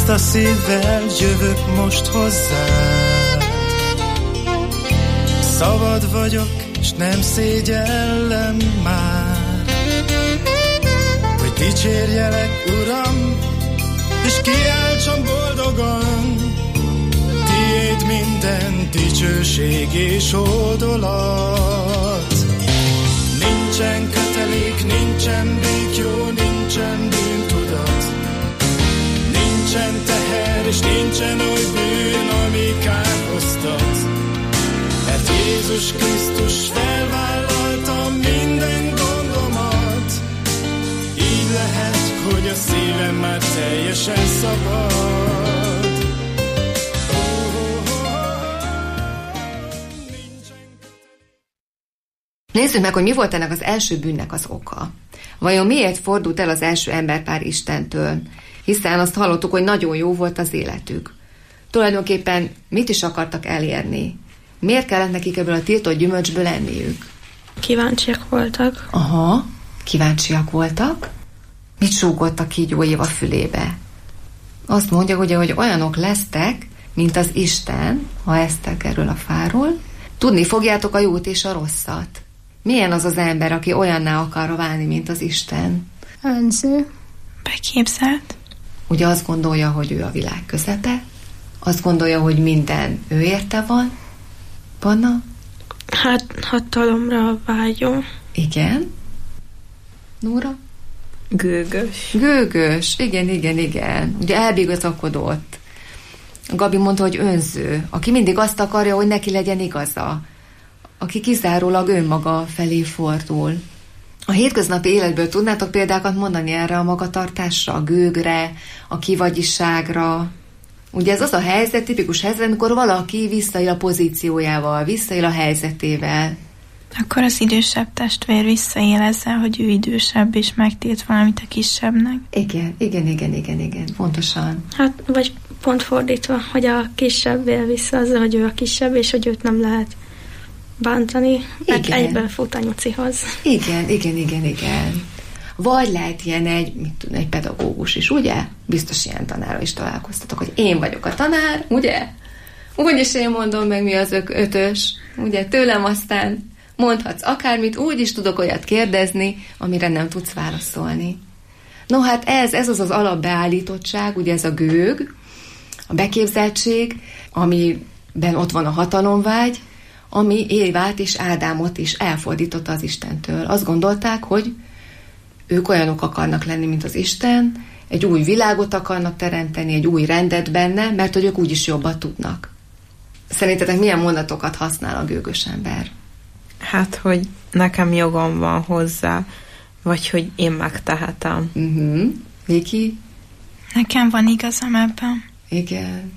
Tiszta szívvel jövök most hozzád. Szabad vagyok, és nem szégyellem már, hogy dicsérjelek, Uram, és kiáltsam boldogan. Tiéd minden dicsőség és hódolat. Nincsen kötelék, nincsen békjó, nincsen bűntudat. Nincsen teher, és nincsen oly bűn, ami kárhoztat. Mert Jézus Krisztus felvállalta minden gondomat. Így lehet, hogy a szívem már teljesen szabad. Nézzük meg, hogy mi volt ennek az első bűnnek az oka. Vajon miért fordult el az első emberpár Istentől? Hiszen azt hallottuk, hogy nagyon jó volt az életük. Tulajdonképpen mit is akartak elérni? Miért kellett nekik ebből a tiltott gyümölcsből enniük? Kíváncsiak voltak. Aha, kíváncsiak voltak. Mit súgottak így jó Éva fülébe? Azt mondja, hogy, hogy olyanok lesztek, mint az Isten, ha esztek erről a fáról. Tudni fogjátok a jót és a rosszat. Milyen az az ember, aki olyanná akar válni, mint az Isten? Önző. Beképzelt. Ugye azt gondolja, hogy ő a világ közepe, azt gondolja, hogy minden ő érte van. Panna? Hát hatalomra vágyó. Igen. Nóra? Gőgös. Gőgös, igen, igen, igen. Ugye elbigozakodott. Gabi mondta, hogy önző, aki mindig azt akarja, hogy neki legyen igaza, aki kizárólag önmaga felé fordul. A hétköznapi életből tudnátok példákat mondani erre a magatartásra, a gőgre, a kivagyiságra? Ugye ez az a helyzet, tipikus helyzet, amikor valaki visszaél a pozíciójával, visszaél a helyzetével. Akkor az idősebb testvér visszaél ezzel, hogy ő idősebb, és megtilt valamit a kisebbnek. Igen, igen, igen, igen, igen, pontosan. Hát, vagy pont fordítva, hogy a kisebb él vissza azzal, hogy ő a kisebb, és hogy őt nem lehet bántani, mert egyben fut a nyucihoz. Igen, igen, igen, igen. Vagy lehet ilyen egy, mit tudom, egy pedagógus is, ugye? Biztos ilyen tanárral is találkoztatok, hogy én vagyok a tanár, ugye? Úgyis én mondom meg, mi az ök ötös, ugye? Tőlem aztán mondhatsz akármit, úgy is tudok olyat kérdezni, amire nem tudsz válaszolni. No hát ez, ez az az alapbeállítottság, ugye ez a gőg, a beképzeltség, amiben ott van a hatalomvágy, ami Évát és Ádámot is elfordította az Istentől. Azt gondolták, hogy ők olyanok akarnak lenni, mint az Isten, egy új világot akarnak teremteni, egy új rendet benne, mert hogy ők úgyis jobban tudnak. Szerintetek milyen mondatokat használ a gőgös ember? Hát, hogy nekem jogom van hozzá, vagy hogy én megtehetem. Uh-huh. Viki? Nekem van igazam ebben. Igen.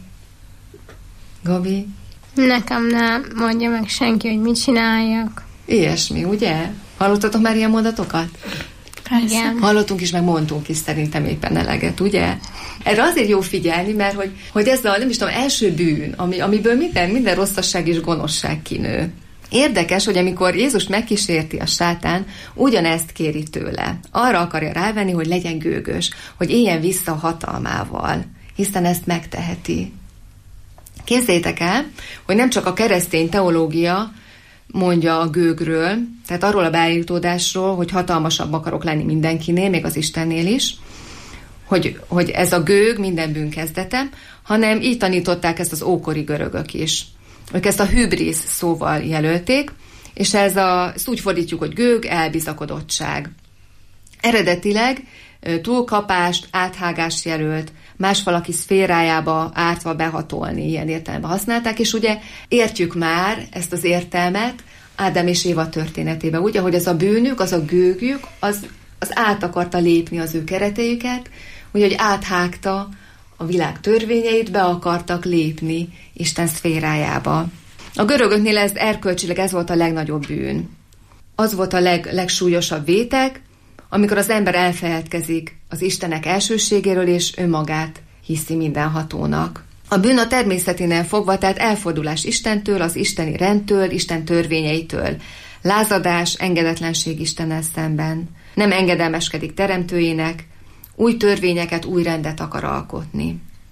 Gabi? Nekem nem mondja meg senki, hogy mit csináljak. Ilyesmi, ugye? Hallottatok már ilyen mondatokat? Igen. Hallottunk is, meg mondtunk is szerintem éppen eleget, ugye? Erre azért jó figyelni, mert hogy, hogy ez a, nem is tudom, első bűn, ami, amiből minden, minden rosszasság és gonoszság kinő. Érdekes, hogy amikor Jézus megkísérti a sátán, ugyanezt kéri tőle. Arra akarja rávenni, hogy legyen gőgös, hogy éljen vissza a hatalmával, hiszen ezt megteheti. Képzeljétek el, hogy nem csak a keresztény teológia mondja a gőgről, tehát arról a beállítódásról, hogy hatalmasabb akarok lenni mindenkinél, még az Istennél is, hogy, hogy ez a gőg minden bűn kezdete, hanem így tanították ezt az ókori görögök is. Ők ezt a hübris szóval jelölték, és ez a, ezt úgy fordítjuk, hogy gőg, elbizakodottság. Eredetileg túlkapást, áthágást jelölt, más valaki szférájába ártva behatolni, ilyen értelemben használták, és ugye értjük már ezt az értelmet Ádám és Éva történetében, úgy, ahogy az a bűnük, az a gőgük, az, az át akarta lépni az ő kereteiket, úgy, hogy áthágta a világ törvényeit, be akartak lépni Isten szférájába. A görögöknél ez erkölcsileg ez volt a legnagyobb bűn. Az volt a leg, legsúlyosabb vétek, amikor az ember elfeledkezik az Istenek elsőségéről, és önmagát hiszi mindenhatónak. A bűn a természeténél fogva, tehát elfordulás Istentől, az isteni rendtől, Isten törvényeitől. Lázadás, engedetlenség Istennel szemben. Nem engedelmeskedik teremtőjének, új törvényeket, új rendet akar alkotni.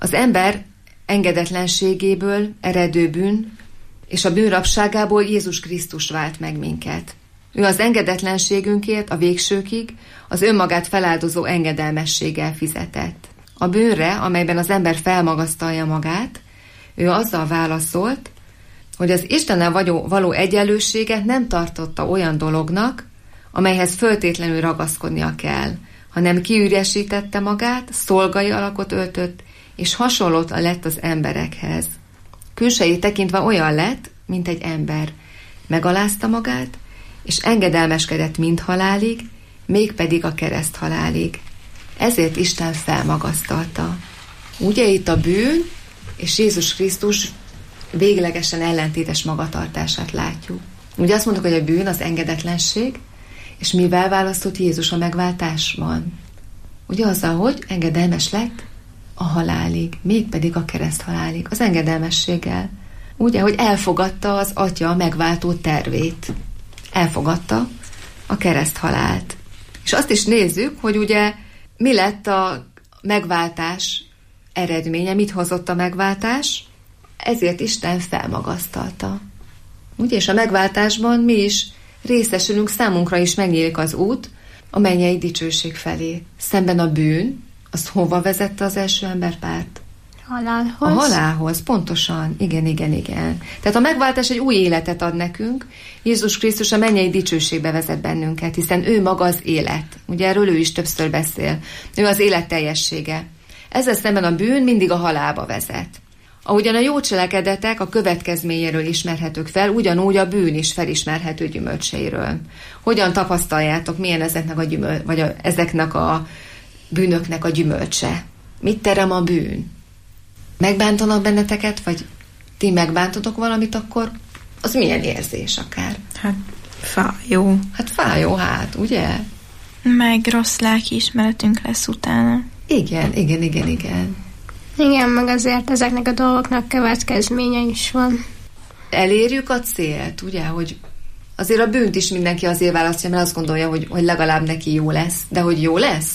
Az ember engedetlenségéből eredő bűn és a bűnrabságából Jézus Krisztus vált meg minket. Ő az engedetlenségünkért a végsőkig az önmagát feláldozó engedelmességgel fizetett. A bűnre, amelyben az ember felmagasztalja magát, ő azzal válaszolt, hogy az Istennel való egyenlőséget nem tartotta olyan dolognak, amelyhez föltétlenül ragaszkodnia kell, hanem kiüresítette magát, szolgai alakot öltött, és hasonlott lett az emberekhez. Külsejét tekintve olyan lett, mint egy ember. Megalázta magát, és engedelmeskedett mind halálig, mégpedig a kereszt halálig. Ezért Isten felmagasztalta. Ugye itt a bűn és Jézus Krisztus véglegesen ellentétes magatartását látjuk. Ugye azt mondjuk, hogy a bűn az engedetlenség, és mivel választott Jézus a megváltásban? Ugye azzal, hogy engedelmes lett a halálig, mégpedig a kereszt halálig, az engedelmességgel. Ugye, hogy elfogadta az Atya megváltó tervét. Elfogadta a kereszt halált. És azt is nézzük, hogy ugye mi lett a megváltás eredménye, mit hozott a megváltás, ezért Isten felmagasztalta. Ugye, és a megváltásban mi is részesülünk, számunkra is megnyílik az út a mennyei dicsőség felé. Szemben a bűn, az hova vezette az első emberpárt? Halálhoz. A halálhoz, pontosan. Igen, igen, igen. Tehát a megváltás egy új életet ad nekünk. Jézus Krisztus a mennyei dicsőségbe vezet bennünket, hiszen ő maga az élet. Ugye erről ő is többször beszél. Ő az élet teljessége. Ezzel szemben a bűn mindig a halálba vezet. Ahogyan a jó cselekedetek a következményéről ismerhetők fel, ugyanúgy a bűn is felismerhető gyümölcseiről. Hogyan tapasztaljátok, milyen ezeknek a, gyümöl, vagy a, ezeknek a bűnöknek a gyümölcse? Mit terem a bűn? Megbántanak benneteket, vagy ti megbántatok valamit, akkor az milyen érzés akár? Hát fájó. Hát fájó, hát, ugye? Meg rossz lelkiismeretünk lesz utána. Igen, igen, igen, igen. Igen, meg azért ezeknek a dolgoknak következménye is van. Elérjük a célt, ugye, hogy azért a bűnt is mindenki azért választja, mert azt gondolja, hogy, hogy legalább neki jó lesz. De hogy jó lesz?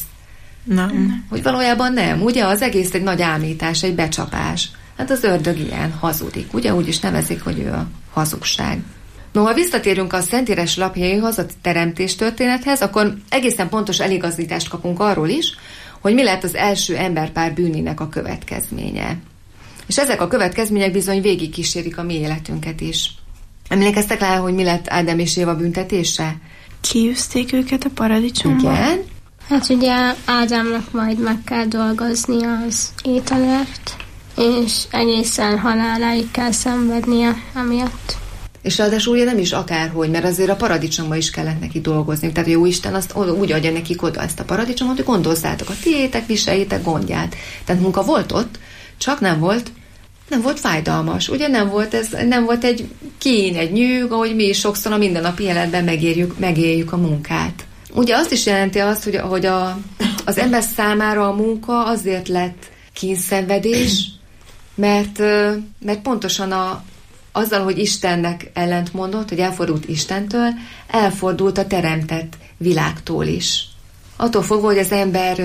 Nem. Hogy valójában nem. Ugye az egész egy nagy ámítás, egy becsapás. Hát az ördög ilyen hazudik. Ugye úgy is nevezik, hogy ő a hazugság. No, ha visszatérünk a Szentírás lapjaihoz, a teremtés történethez, akkor egészen pontos eligazítást kapunk arról is, hogy mi lett az első emberpár bűnének a következménye. És ezek a következmények bizony végig kísérik a mi életünket is. Emlékeztek rá, hogy mi lett Ádám és Éva büntetése? Kiűzték őket a paradicsomba. Igen. Hát ugye Ádámnak majd meg kell dolgoznia az ételért, és egészen haláláig kell szenvednie emiatt. És ráadásul ugye nem is akárhogy, mert azért a paradicsomba is kellett neki dolgozni. Tehát jó Isten azt úgy adja nekik oda ezt a paradicsomot, hogy gondozzátok a tiétek, viseljétek gondját. Tehát munka volt ott, csak nem volt, nem volt fájdalmas. Ugye nem volt ez, nem volt egy kín, egy nyűg, ahogy mi is sokszor a mindennapi életben megérjük, megéljük a munkát. Ugye azt is jelenti azt, hogy, hogy a, az ember számára a munka azért lett kínszenvedés, mert, mert pontosan a azzal, hogy Istennek ellentmondott, hogy elfordult Istentől, elfordult a teremtett világtól is. Attól fogva, hogy az ember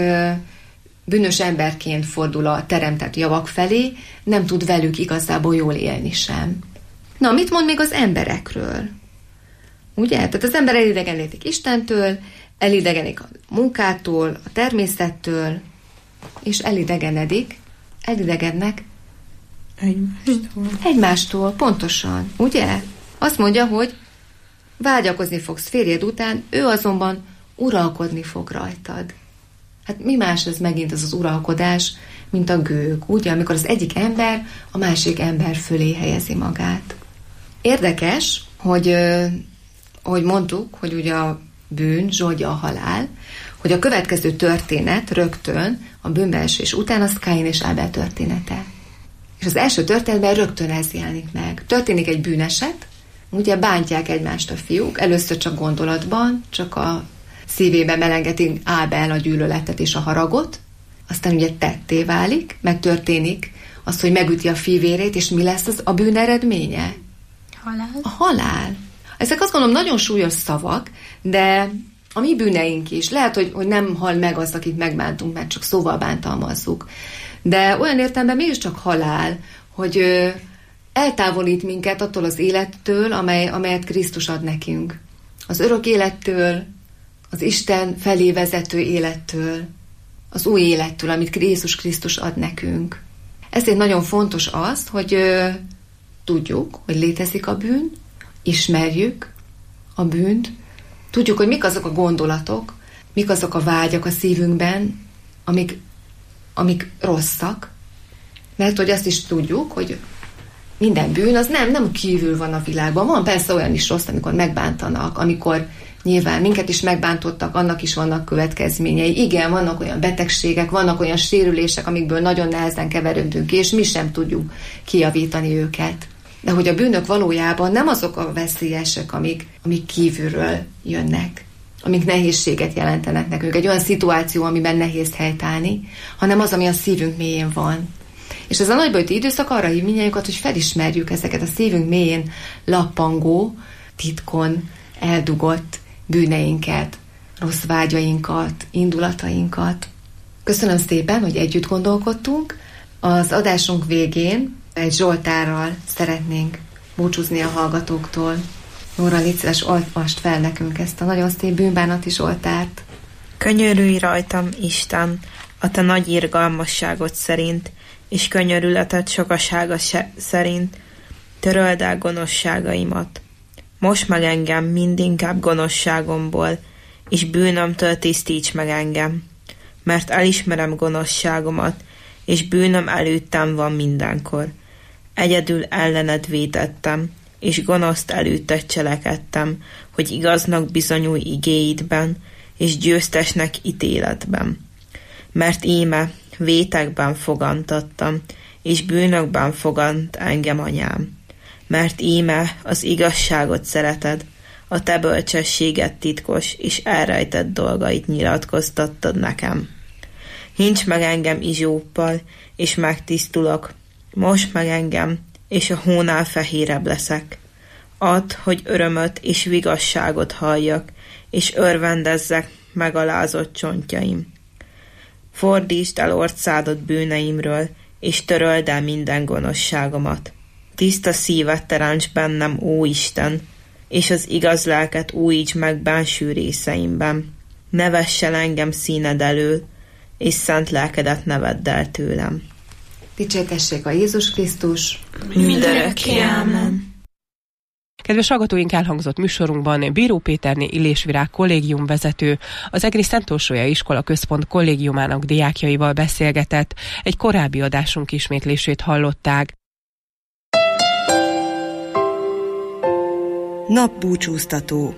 bűnös emberként fordul a teremtett javak felé, nem tud velük igazából jól élni sem. Na, mit mond még az emberekről? Ugye? Tehát az ember elidegenedik Istentől, elidegenik a munkától, a természettől, és elidegenedik, elidegennek Egymástól. Egymástól, pontosan, ugye? Azt mondja, hogy vágyakozni fogsz férjed után, ő azonban uralkodni fog rajtad. Hát mi más ez megint az az uralkodás, mint a gőg, ugye? Amikor az egyik ember a másik ember fölé helyezi magát. Érdekes, hogy, hogy mondtuk, hogy ugye a bűn zsoldja a halál, hogy a következő történet rögtön a bűnbeesés után az Káin és Ábel története. És az első történetben rögtön ez jelenik meg. Történik egy bűneset, ugye bántják egymást a fiúk, először csak gondolatban, csak a szívében melengetik Ábel a gyűlöletet és a haragot, aztán ugye tetté válik, megtörténik az, hogy megüti a fivérét, és mi lesz az a bűn eredménye? Halál. A halál. Ezek azt gondolom nagyon súlyos szavak, de a mi bűneink is. Lehet, hogy, hogy nem hal meg az, akit megbántunk, mert csak szóval bántalmazzuk. de olyan értelemben mégiscsak halál, hogy ö, eltávolít minket attól az élettől, amely, amelyet Krisztus ad nekünk. Az örök élettől, az Isten felé vezető élettől, az új élettől, amit Jézus Krisztus ad nekünk. Ezért nagyon fontos az, hogy ö, tudjuk, hogy létezik a bűn, ismerjük a bűnt, tudjuk, hogy mik azok a gondolatok, mik azok a vágyak a szívünkben, amik, amik rosszak, mert hogy azt is tudjuk, hogy minden bűn az nem, nem kívül van a világban. Van persze olyan is rossz, amikor megbántanak, amikor nyilván minket is megbántottak, annak is vannak következményei. Igen, vannak olyan betegségek, vannak olyan sérülések, amikből nagyon nehezen keverődünk ki, és mi sem tudjuk kijavítani őket. De hogy a bűnök valójában nem azok a veszélyesek, amik, amik kívülről jönnek, amik nehézséget jelentenek nekünk, egy olyan szituáció, amiben nehéz helytállni, hanem az, ami a szívünk mélyén van. És ez a nagybajti időszak arra hív mindnyájukat, hogy felismerjük ezeket a szívünk mélyén lappangó, titkon eldugott bűneinket, rossz vágyainkat, indulatainkat. Köszönöm szépen, hogy együtt gondolkodtunk. Az adásunk végén egy zsoltárral szeretnénk búcsúzni a hallgatóktól. Nóra, légy szíves, olvasd fel nekünk ezt a nagyon szép bűnbánati zsoltárt. Könyörülj rajtam, Isten, a te nagy irgalmasságod szerint, és könyörületed sokasága szerint, töröld el gonoszságaimat. Most meg engem mindinkább gonoszságomból, és bűnömtől tisztíts meg engem, mert elismerem gonoszságomat, és bűnöm előttem van mindenkor. Egyedül ellened vétettem, és gonoszt előtted cselekedtem, hogy igaznak bizonyulj igéidben, és győztesnek ítéletben. Mert íme vétekben fogantattam, és bűnökben fogant engem anyám. Mert íme az igazságot szereted, a te bölcsességet titkos és elrejtett dolgait nyilatkoztattad nekem. Hincs meg engem izsóppal, és megtisztulok, most meg engem, és a hónál fehérebb leszek. Add, hogy örömöt és vigasságot halljak, és örvendezzek megalázott csontjaim. Fordítsd el orcádat bűneimről, és töröld el minden gonoszságomat. Tiszta szívet teremts bennem, ó Isten, és az igaz lelket újíts meg benső részeimben. Ne vess el engem színed elől, és szent lelkedet ne vedd el tőlem. Dicsértessék a Jézus Krisztus! Mindörökké, ámen. Kedves hallgatóink, elhangzott műsorunkban Bíró Péterné Illésvirág kollégium vezető, az Egri Szent Orsolya Iskola Központ kollégiumának diákjaival beszélgetett, egy korábbi adásunk ismétlését hallották. Napbúcsúztató.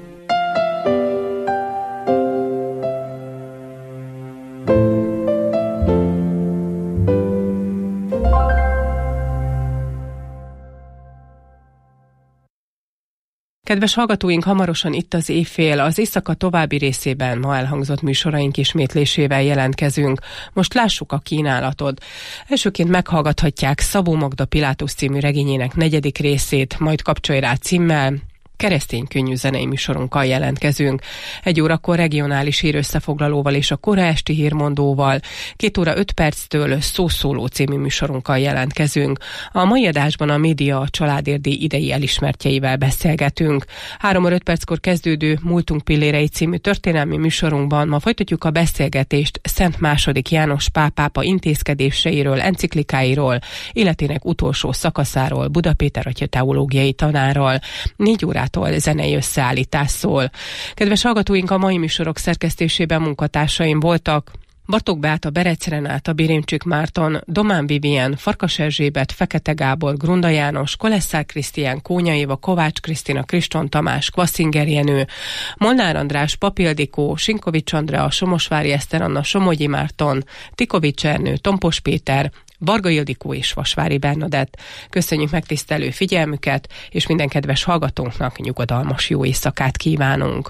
Kedves hallgatóink, hamarosan itt az éjfél, az éjszaka további részében ma elhangzott műsoraink ismétlésével jelentkezünk. Most lássuk a kínálatot. Elsőként meghallgathatják Szabó Magda Pilátus című regényének negyedik részét, majd Kapcsolj rá címmel. Keresztény könnyű zenei műsorunkkal jelentkezünk. Egy órakor regionális hírösszefoglalóval és a kora esti hírmondóval, két óra öt perctől Szószóló című műsorunkkal jelentkezünk. A mai adásban a média a családérdíj idei elismertjeivel beszélgetünk. Három óra öt perckor kezdődő Múltunk pillérei című történelmi műsorunkban ma folytatjuk a beszélgetést Szent második János Pál pápa intézkedéseiről, enciklikáiról, életének utolsó szakaszáról, Buda Péter atya teológiai tanárral. Négy órától zenei összeállítás szól. Kedves hallgatóink, a mai műsorok szerkesztésében munkatársaim voltak Bartók Beáta, Berec Renáta, Birémcsik Márton, Domán Vivien, Farkas Erzsébet, Fekete Gábor, Grunda János, Kolesszár Krisztián, Kónya Éva, Kovács Krisztina, Kriston Tamás, Kvasszinger Jenő, Molnár András, Papildikó, Sinkovics Andrea, Somosvári Eszter Anna, Somogyi Márton, Tikovics Ernő, Tompos Péter, Varga Ildikó és Vasvári Bernadett. Köszönjük megtisztelő figyelmüket, és minden kedves hallgatónknak nyugodalmas jó éjszakát kívánunk.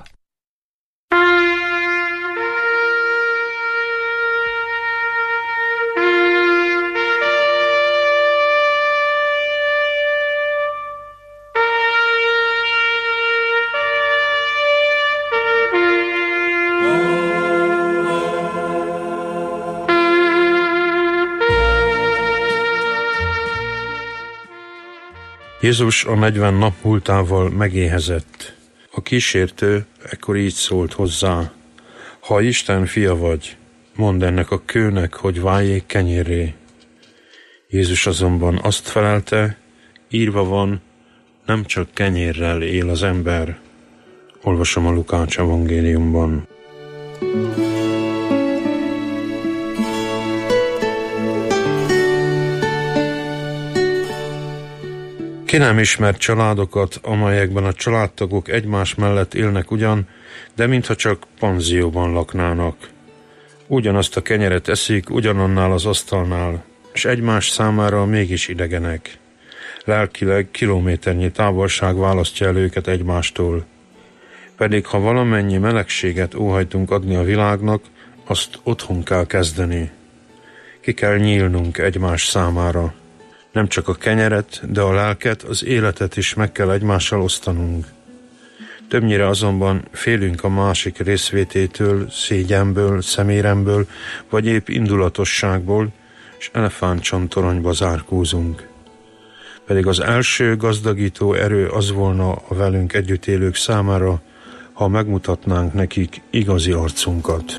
Jézus a negyven nap múltával megéhezett. A kísértő ekkor így szólt hozzá: ha Isten fia vagy, mondd ennek a kőnek, hogy váljék kenyérré. Jézus azonban azt felelte: írva van, nem csak kenyérrel él az ember. Olvasom a Lukács evangéliumban. Ki nem ismer családokat, amelyekben a családtagok egymás mellett élnek ugyan, de mintha csak panzióban laknának. Ugyanazt a kenyeret eszik, ugyanannál az asztalnál, és egymás számára mégis idegenek. Lelkileg kilométernyi távolság választja el őket egymástól. Pedig ha valamennyi melegséget óhajtunk adni a világnak, azt otthon kell kezdeni. Ki kell nyílnunk egymás számára. Nem csak a kenyeret, de a lelket, az életet is meg kell egymással osztanunk. Többnyire azonban félünk a másik részvététől, szégyenből, szeméremből, vagy épp indulatosságból, és elefántcsontoronyba zárkózunk. Pedig az első gazdagító erő az volna a velünk együtt élők számára, ha megmutatnánk nekik igazi arcunkat.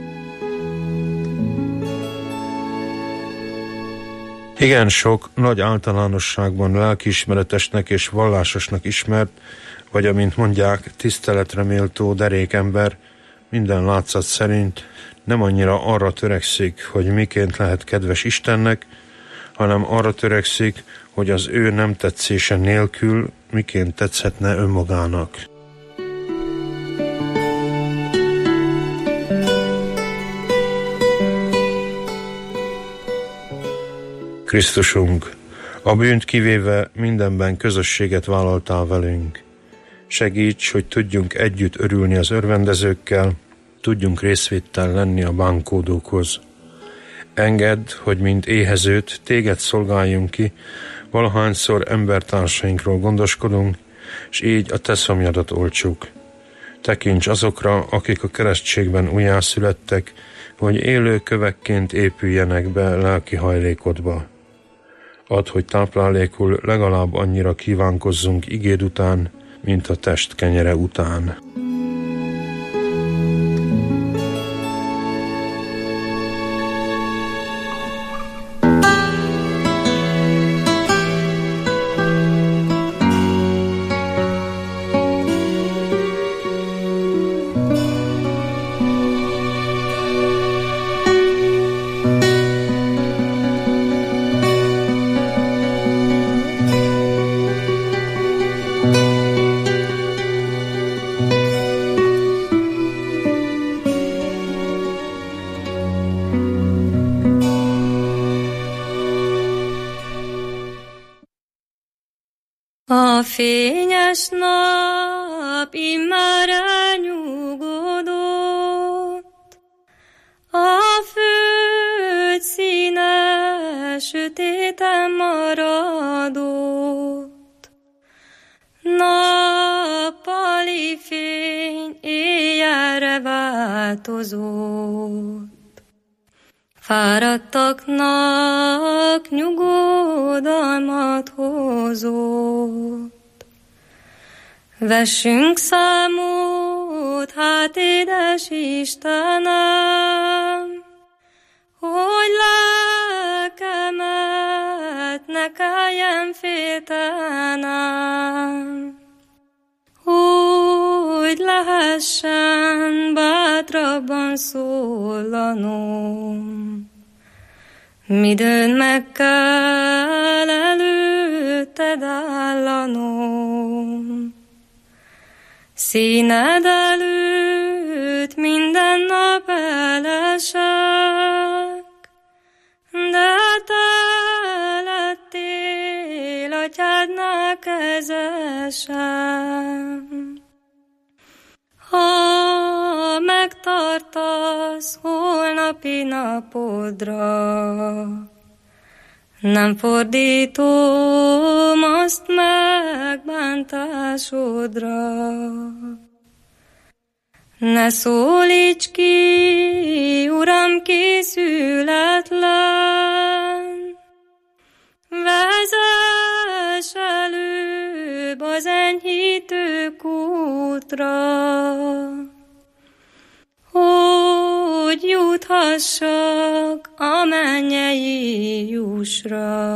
Igen sok, nagy általánosságban lelkiismeretesnek és vallásosnak ismert, vagy amint mondják, tiszteletre méltó derékember minden látszat szerint nem annyira arra törekszik, hogy miként lehet kedves Istennek, hanem arra törekszik, hogy az ő nem tetszése nélkül miként tetszhetne önmagának. Krisztusunk, a bűnt kivéve mindenben közösséget vállaltál velünk. Segíts, hogy tudjunk együtt örülni az örvendezőkkel, tudjunk részvéttel lenni a bánkódókhoz. Engedd, hogy mint éhezőt téged szolgáljunk ki, valahányszor embertársainkról gondoskodunk, és így a te szomjadat oltsuk. Tekints azokra, akik a keresztségben újjászülettek, hogy élő kövekként épüljenek be lelki hajlékodba. Add, hogy táplálékul legalább annyira kívánkozzunk igéd után, mint a test kenyere után. A fényes nap immár elnyugodott, a föld színe sötéten maradott. Nappali fény éjjelre változott, fáradtaknak nyugodalmat hozott. Vessünk számot, hát édes Istenem, hogy lelkemet ne kelljen féltenem, hogy lehessen bátrabban szólanom. Midőn meg kell előtted állanom, színed előtt minden nap elesek, de te lettél atyádnál kezesem. Ha megtartasz holnapi napodra, nem fordítom azt megbántásodra. Ne szólíts ki, Uram, készületlen, vezess elő szűk útra, hogy juthassak a mennyei jusra.